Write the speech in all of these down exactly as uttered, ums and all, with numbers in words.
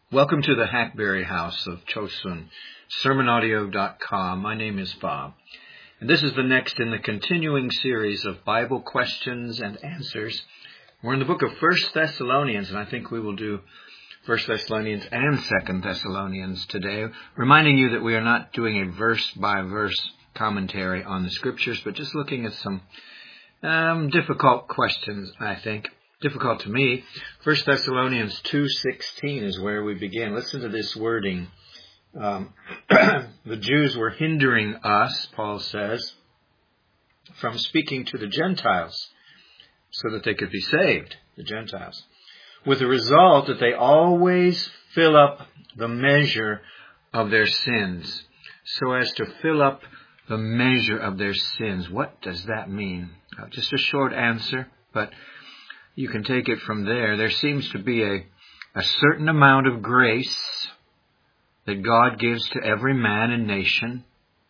Welcome to the Hackberry House of Chosun, sermon audio dot com. My name is Bob, and this is the next in the continuing series of Bible questions and answers. We're in the book of First Thessalonians, and I think we will do First Thessalonians and Second Thessalonians today, reminding you that we are not doing a verse-by-verse commentary on the Scriptures, but just looking at some um, difficult questions, I think. Difficult to me. First Thessalonians two sixteen is where we begin. Listen to this wording. Um, the Jews were hindering us, Paul says, from speaking to the Gentiles so that they could be saved, the Gentiles, with the result that they always fill up the measure of their sins, so as to fill up the measure of their sins. What does that mean? Uh, just a short answer, but you can take it from there. There seems to be a, a certain amount of grace that God gives to every man and nation,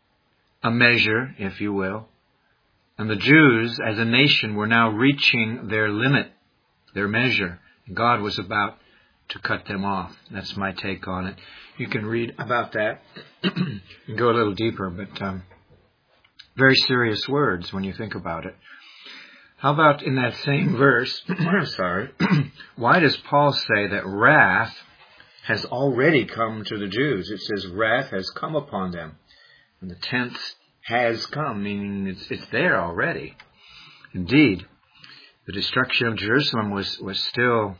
a measure, if you will. And the Jews, as a nation, were now reaching their limit, their measure. God was about to cut them off. That's my take on it. You can read about that and go a little deeper, but um, very serious words when you think about it. How about in that same verse, sorry, why does Paul say that wrath has already come to the Jews? It says wrath has come upon them. And the tense has come, meaning it's, it's there already. Indeed, the destruction of Jerusalem was, was still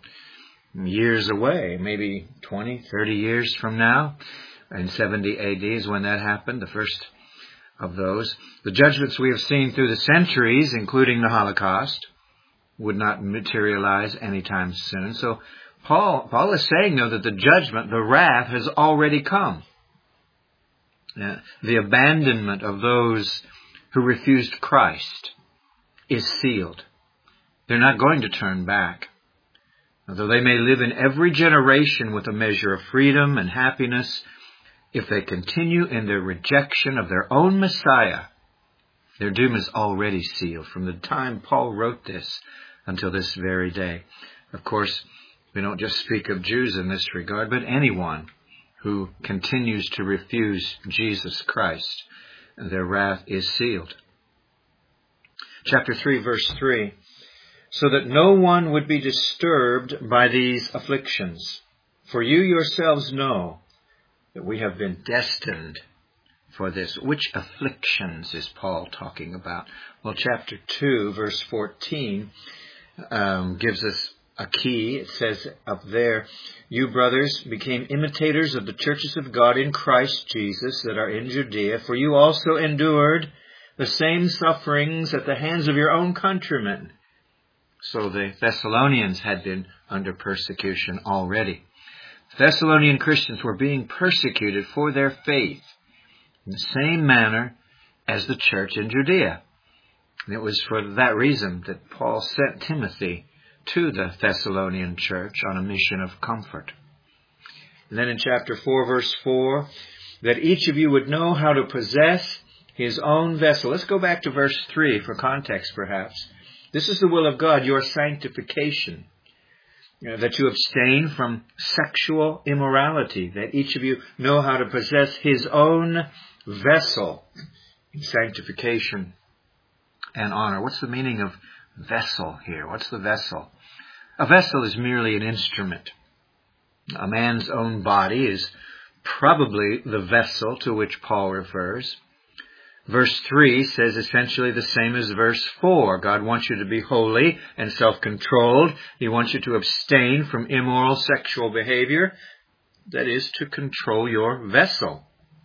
years away, maybe twenty, thirty years from now. In seventy A D is when that happened, the first of those. The judgments we have seen through the centuries, including the Holocaust, would not materialize anytime soon. So Paul, Paul is saying, though, that the judgment, the wrath, has already come. Uh, the abandonment of those who refused Christ is sealed. They're not going to turn back. Although they may live in every generation with a measure of freedom and happiness, if they continue in their rejection of their own Messiah, their doom is already sealed from the time Paul wrote this until this very day. Of course, we don't just speak of Jews in this regard, but anyone who continues to refuse Jesus Christ, their wrath is sealed. Chapter three, verse three, so that no one would be disturbed by these afflictions. For you yourselves know that we have been destined for this. Which afflictions is Paul talking about? Well, chapter two, verse fourteen, um, gives us a key. It says up there, you brothers became imitators of the churches of God in Christ Jesus that are in Judea, for you also endured the same sufferings at the hands of your own countrymen. So the Thessalonians had been under persecution already. Thessalonian Christians were being persecuted for their faith in the same manner as the church in Judea. And it was for that reason that Paul sent Timothy to the Thessalonian church on a mission of comfort. And then in chapter four, verse four, that each of you would know how to possess his own vessel. Let's go back to verse three for context, perhaps. This is the will of God, your sanctification. You know, that you abstain from sexual immorality, that each of you know how to possess his own vessel in sanctification and honor. What's the meaning of vessel here? What's the vessel? A vessel is merely an instrument. A man's own body is probably the vessel to which Paul refers. Verse three says essentially the same as verse four. God wants you to be holy and self-controlled. He wants you to abstain from immoral sexual behavior. That is, to control your vessel.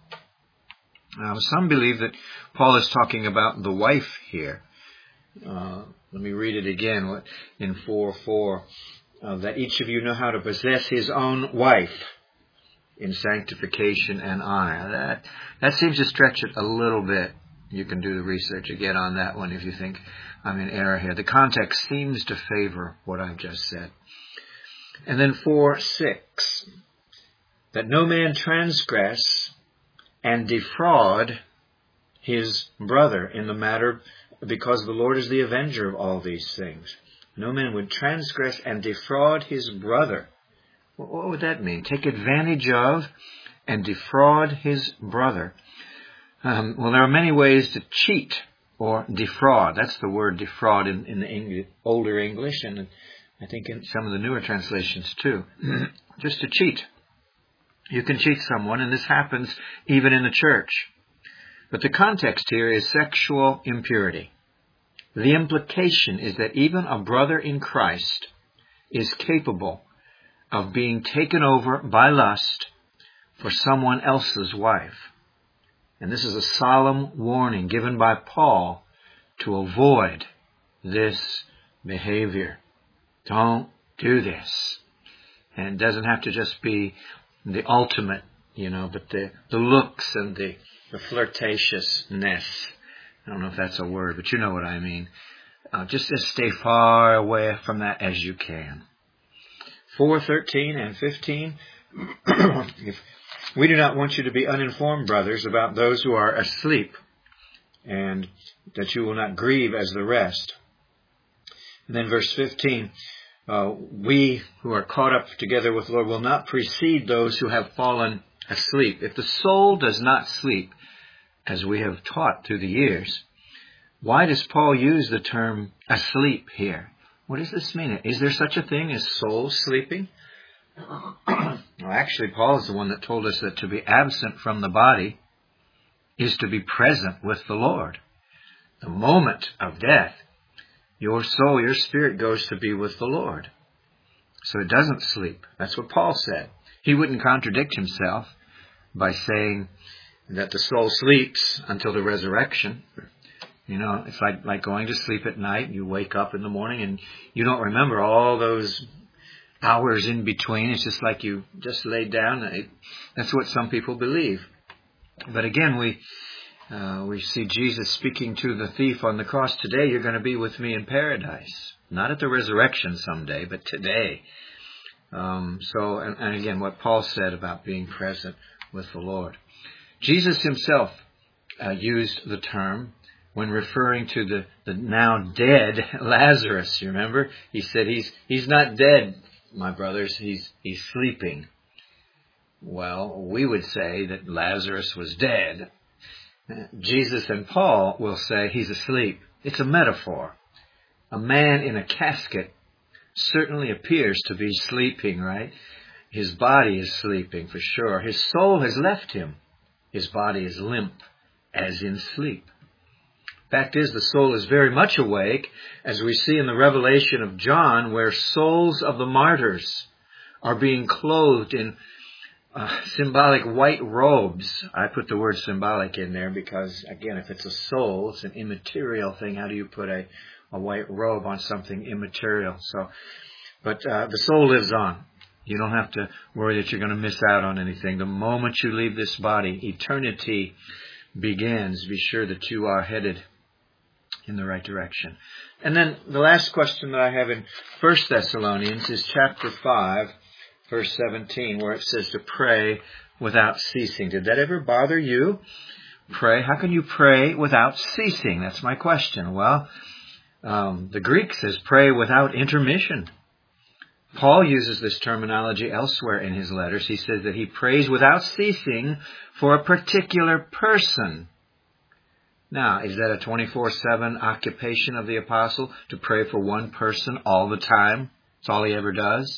Now, some believe that Paul is talking about the wife here. Uh, let me read it again in four four. Uh, that each of you know how to possess his own wife in sanctification and honor. That that seems to stretch it a little bit. You can do the research again on that one if you think I'm in error here. The context seems to favor what I've just said. And then four six, that no man transgress and defraud his brother in the matter, because the Lord is the avenger of all these things. No man would transgress and defraud his brother What would that mean? Take advantage of and defraud his brother. Um, well, there are many ways to cheat or defraud. That's the word defraud in, in the English, older English, and I think in some of the newer translations too. Just to cheat. You can cheat someone, and this happens even in the church. But the context here is sexual impurity. The implication is that even a brother in Christ is capable of being taken over by lust for someone else's wife. And this is a solemn warning given by Paul to avoid this behavior. Don't do this. And it doesn't have to just be the ultimate, you know, but the, the looks and the, the flirtatiousness. I don't know if that's a word, but you know what I mean. Uh, just, just stay far away from that as you can. four, thirteen, and fifteen. If we do not want you to be uninformed, brothers, about those who are asleep, and that you will not grieve as the rest. And then verse fifteen, uh, we who are caught up together with the Lord will not precede those who have fallen asleep. If the soul does not sleep, as we have taught through the years, why does Paul use the term asleep here? What does this mean? Is there such a thing as soul sleeping? Well, actually, Paul is the one that told us that to be absent from the body is to be present with the Lord. The moment of death, your soul, your spirit goes to be with the Lord. So it doesn't sleep. That's what Paul said. He wouldn't contradict himself by saying that the soul sleeps until the resurrection. You know, it's like, like going to sleep at night. You wake up in the morning and you don't remember all those hours in between. It's just like you just laid down. That's what some people believe. But again, we uh, we see Jesus speaking to the thief on the cross. Today you're going to be with me in paradise. Not at the resurrection someday, but today. Um, so, and, and again, what Paul said about being present with the Lord. Jesus himself uh, used the term when referring to the, the now dead Lazarus. You remember? He said, he's he's not dead, my brothers, he's he's sleeping. Well, we would say that Lazarus was dead. Jesus and Paul will say he's asleep. It's a metaphor. A man in a casket certainly appears to be sleeping, right? His body is sleeping for sure. His soul has left him. His body is limp, as in sleep. Fact is, the soul is very much awake, as we see in the Revelation of John, where souls of the martyrs are being clothed in uh, symbolic white robes. I put the word symbolic in there because, again, if it's a soul, it's an immaterial thing. How do you put a, a white robe on something immaterial? So, but uh, the soul lives on. You don't have to worry that you're going to miss out on anything. The moment you leave this body, eternity begins. Be sure that you are headed in the right direction. And then the last question that I have in First Thessalonians is chapter five, verse seventeen, where it says to pray without ceasing. Did that ever bother you? Pray. How can you pray without ceasing? That's my question. Well, um, the Greek says pray without intermission. Paul uses this terminology elsewhere in his letters. He says that he prays without ceasing for a particular person. Now, is that a twenty-four seven occupation of the apostle to pray for one person all the time? That's all he ever does?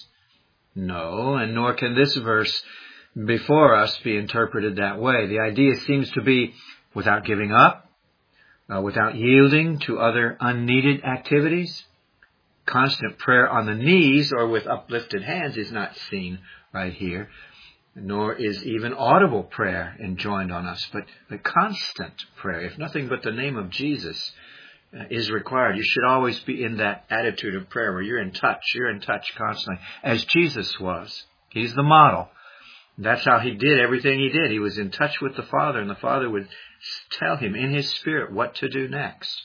No, and nor can this verse before us be interpreted that way. The idea seems to be without giving up, uh, without yielding to other unneeded activities. Constant prayer on the knees or with uplifted hands is not seen right here, nor is even audible prayer enjoined on us, but the constant prayer, if nothing but the name of Jesus uh, is required. You should always be in that attitude of prayer where you're in touch, you're in touch constantly, as Jesus was. He's the model. That's how he did everything he did. He was in touch with the Father, and the Father would tell him in his spirit what to do next.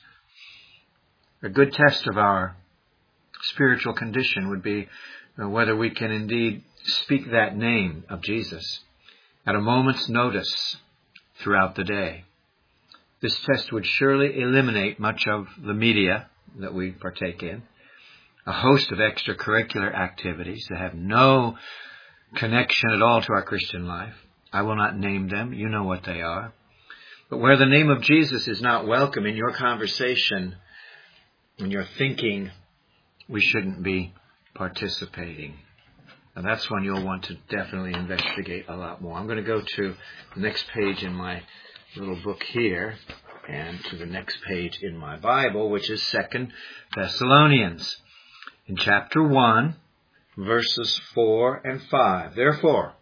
A good test of our spiritual condition would be uh, whether we can indeed speak that name of Jesus at a moment's notice throughout the day. This test would surely eliminate much of the media that we partake in, a host of extracurricular activities that have no connection at all to our Christian life. I will not name them. You know what they are. But where the name of Jesus is not welcome in your conversation, in your thinking, we shouldn't be participating. And that's when you'll want to definitely investigate a lot more. I'm going to go to the next page in my little book here and to the next page in my Bible, which is Second Thessalonians. In chapter one, verses four and five. Therefore,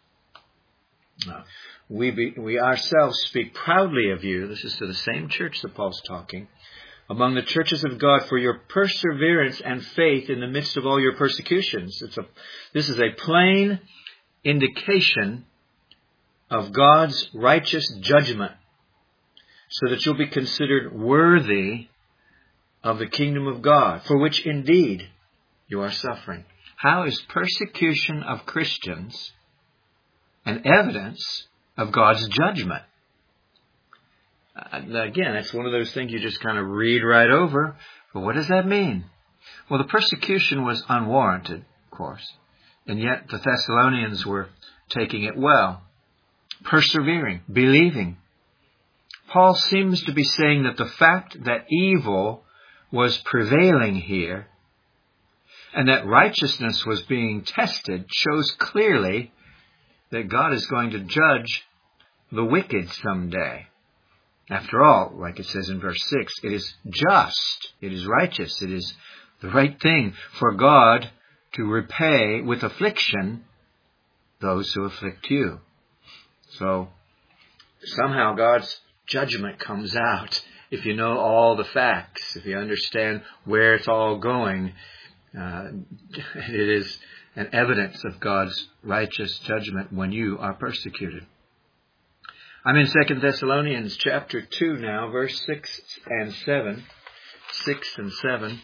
we, be, we ourselves speak proudly of you. This is to the same church that Paul's talking. Among the churches of God for your perseverance and faith in the midst of all your persecutions. It's a, this is a plain indication of God's righteous judgment so that you'll be considered worthy of the kingdom of God, for which indeed you are suffering. How is persecution of Christians an evidence of God's judgment? Uh, again, it's one of those things you just kind of read right over. But what does that mean? Well, the persecution was unwarranted, of course. And yet the Thessalonians were taking it well. Persevering, believing. Paul seems to be saying that the fact that evil was prevailing here and that righteousness was being tested shows clearly that God is going to judge the wicked someday. After all, like it says in verse six, it is just, it is righteous, it is the right thing for God to repay with affliction those who afflict you. So somehow God's judgment comes out if you know all the facts, if you understand where it's all going. Uh, it is an evidence of God's righteous judgment when you are persecuted. I'm in Second Thessalonians chapter two now, verse six and seven. Six and seven.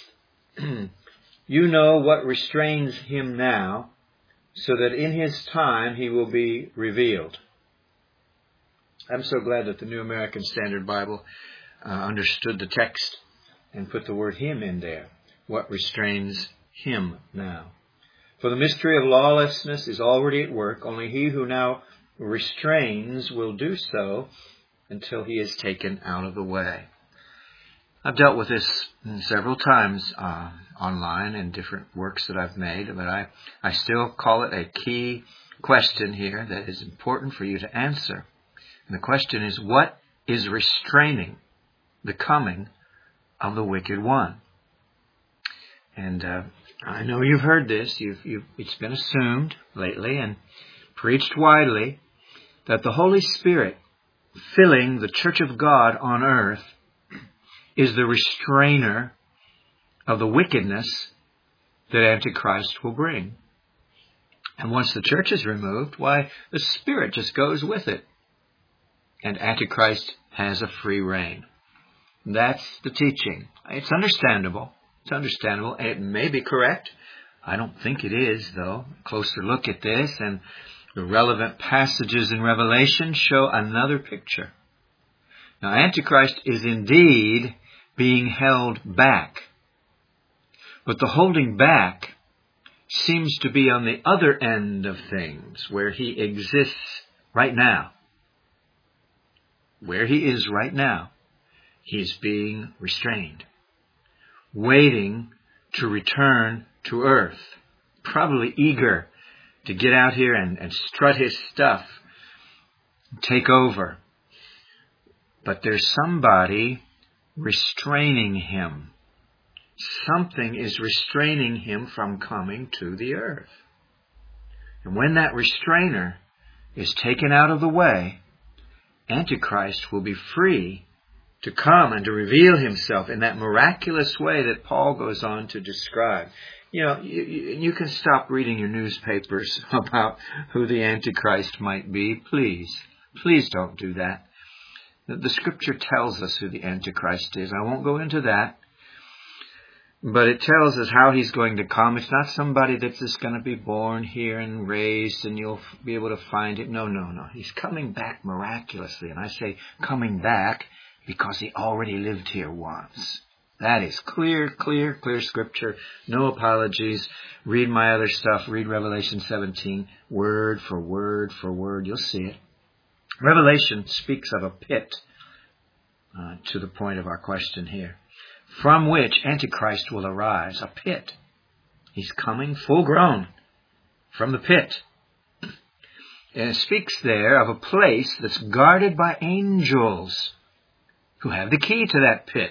You know what restrains him now, so that in his time he will be revealed. I'm so glad that the New American Standard Bible uh, understood the text and put the word him in there. What restrains him now? For the mystery of lawlessness is already at work. Only he who now restrains will do so until he is taken out of the way. I've dealt with this several times uh, online in different works that I've made, but I, I still call it a key question here that is important for you to answer. And the question is, what is restraining the coming of the wicked one? And uh, I know you've heard this. You've, you've, it's been assumed lately and preached widely that the Holy Spirit filling the church of God on earth is the restrainer of the wickedness that Antichrist will bring. And once the church is removed, why, the Spirit just goes with it. And Antichrist has a free reign. That's the teaching. It's understandable. It's understandable. It may be correct. I don't think it is, though. A closer look at this and the relevant passages in Revelation show another picture. Now, Antichrist is indeed being held back. But the holding back seems to be on the other end of things, where he exists right now. Where he is right now, he's being restrained, waiting to return to earth, probably eager to get out here and, and strut his stuff, take over. But there's somebody restraining him. Something is restraining him from coming to the earth. And when that restrainer is taken out of the way, Antichrist will be free to come and to reveal himself in that miraculous way that Paul goes on to describe. You know, you, you can stop reading your newspapers about who the Antichrist might be. Please, please don't do that. The Scripture tells us who the Antichrist is. I won't go into that. But it tells us how he's going to come. It's not somebody that's just going to be born here and raised and you'll be able to find it. No, no, no. He's coming back miraculously. And I say coming back because he already lived here once. That is clear, clear, clear scripture. No apologies. Read my other stuff. Read Revelation seventeen. Word for word for word. You'll see it. Revelation speaks of a pit, uh, to the point of our question here, from which Antichrist will arise. A pit. He's coming full grown from the pit. And it speaks there of a place that's guarded by angels who have the key to that pit.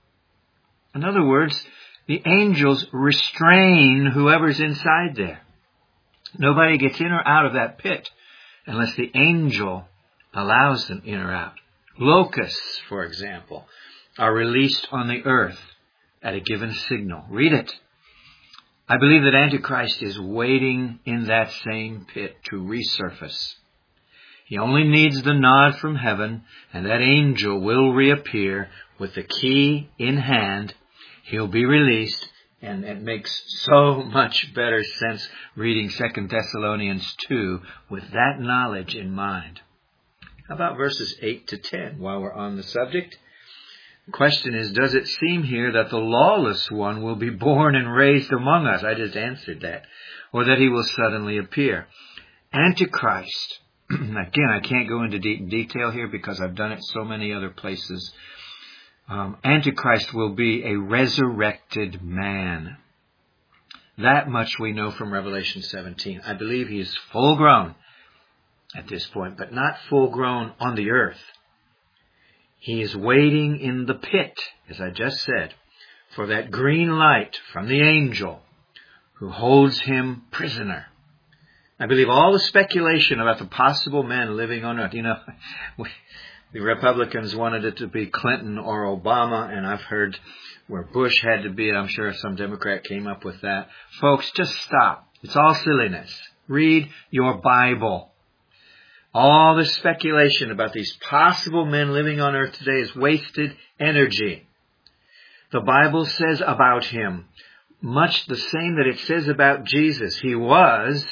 In other words, the angels restrain whoever's inside there. Nobody gets in or out of that pit unless the angel allows them in or out. Locusts, for example, are released on the earth at a given signal. Read it. I believe that Antichrist is waiting in that same pit to resurface. He only needs the nod from heaven, and that angel will reappear with the key in hand. He'll be released, and it makes so much better sense reading Second Thessalonians two with that knowledge in mind. How about verses eight to ten while we're on the subject? The question is, does it seem here that the lawless one will be born and raised among us? I just answered that. Or that he will suddenly appear. Antichrist. Again, I can't go into deep detail here because I've done it so many other places. Um, Antichrist will be a resurrected man. That much we know from Revelation seventeen. I believe he is full grown at this point, but not full grown on the earth. He is waiting in the pit, as I just said, for that green light from the angel who holds him prisoner. I believe all the speculation about the possible men living on earth, you know, we, the Republicans wanted it to be Clinton or Obama, and I've heard where Bush had to be, and I'm sure some Democrat came up with that. Folks, just stop. It's all silliness. Read your Bible. All the speculation about these possible men living on earth today is wasted energy. The Bible says about him much the same that it says about Jesus. He was,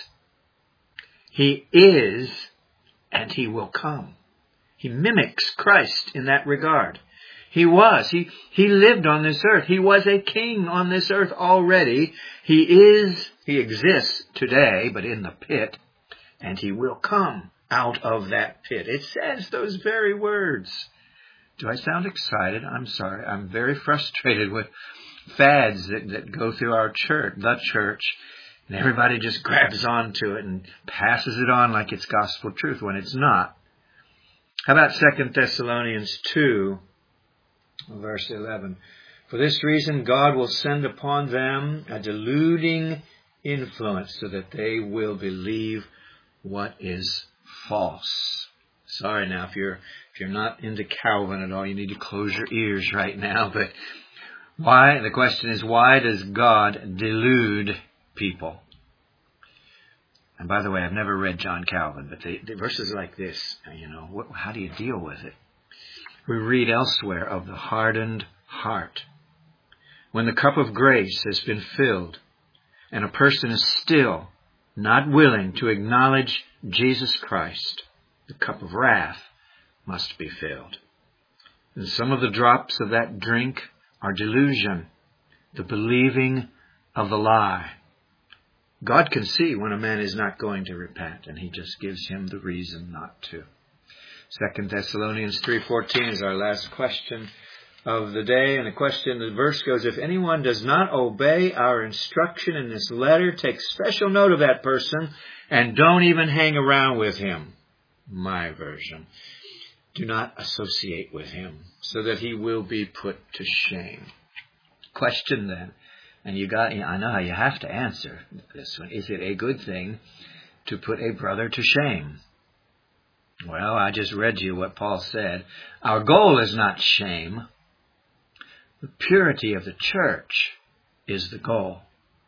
he is, and he will come. He mimics Christ in that regard. He was. He, he lived on this earth. He was a king on this earth already. He is, he exists today, but in the pit, and he will come out of that pit. It says those very words. Do I sound excited? I'm sorry. I'm very frustrated with fads that, that go through our church, the church, and everybody just grabs onto it and passes it on like it's gospel truth when it's not. How about Second Thessalonians two, verse eleven? For this reason, God will send upon them a deluding influence so that they will believe what is false. Sorry now, if you're if you're not into Calvin at all, you need to close your ears right now. But why? The question is, why does God delude people? And by the way, I've never read John Calvin, but the, the verses like this, you know, what, how do you deal with it? We read elsewhere of the hardened heart. When the cup of grace has been filled, and a person is still not willing to acknowledge Jesus Christ, the cup of wrath must be filled. And some of the drops of that drink are delusion, the believing of the lie. God can see when a man is not going to repent, and he just gives him the reason not to. Second Thessalonians three fourteen is our last question of the day. And the question, the verse goes, if anyone does not obey our instruction in this letter, take special note of that person and don't even hang around with him. My version. Do not associate with him so that he will be put to shame. Question then, and you got, I know how you have to answer this one. Is it a good thing to put a brother to shame? Well, I just read to you what Paul said. Our goal is not shame. The purity of the church is the goal.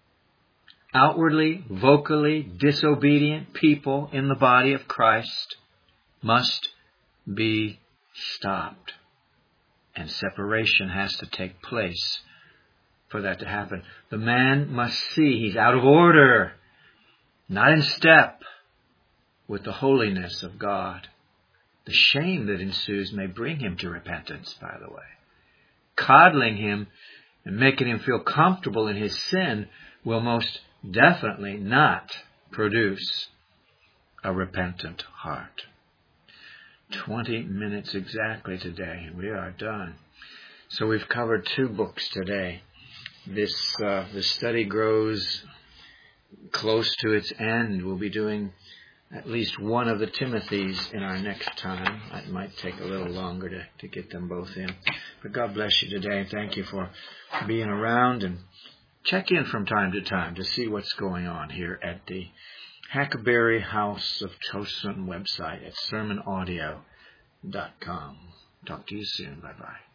Outwardly, vocally disobedient people in the body of Christ must be stopped. And separation has to take place for that to happen. The man must see he's out of order, not in step with the holiness of God. The shame that ensues may bring him to repentance, by the way. Coddling him and making him feel comfortable in his sin will most definitely not produce a repentant heart. Twenty minutes exactly today. We are done. So we've covered two books today. This uh, the study grows close to its end. We'll be doing at least one of the Timothys in our next time. It might take a little longer to, to get them both in. But God bless you today. Thank you for being around, and check in from time to time to see what's going on here at the Hackberry House of Chosun website at sermon audio dot com. Talk to you soon. Bye-bye.